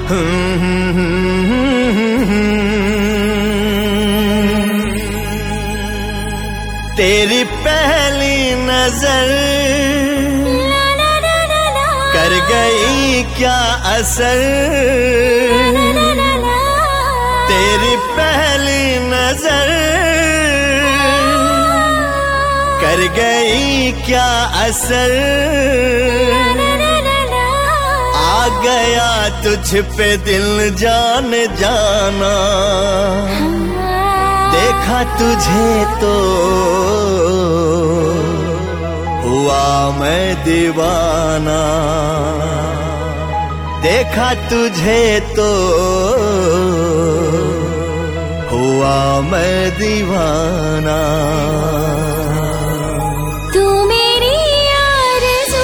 तेरी पहली नजर कर गई क्या असर, तेरी पहली नजर कर गई क्या असर, आ गया तुझ पे दिल जान जाना, देखा तुझे तो हुआ मैं दीवाना, देखा तुझे तो हुआ मैं दीवाना। तू मेरी आरज़ू,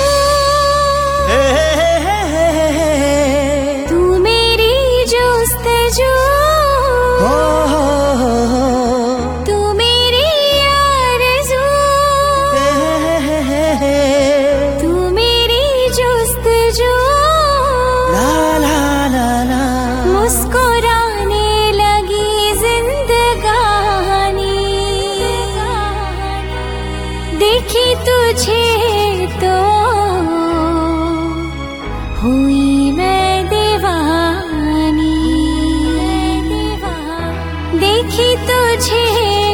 तू मेरी जुस्तजू, तू मेरी आरज़ू, तू मेरी जुस्तजू, ला ला ला ला मुस्कुराने लगी जिंदगानी, देखी तुझे तो हुई मैं दीवानी, देखी तुझे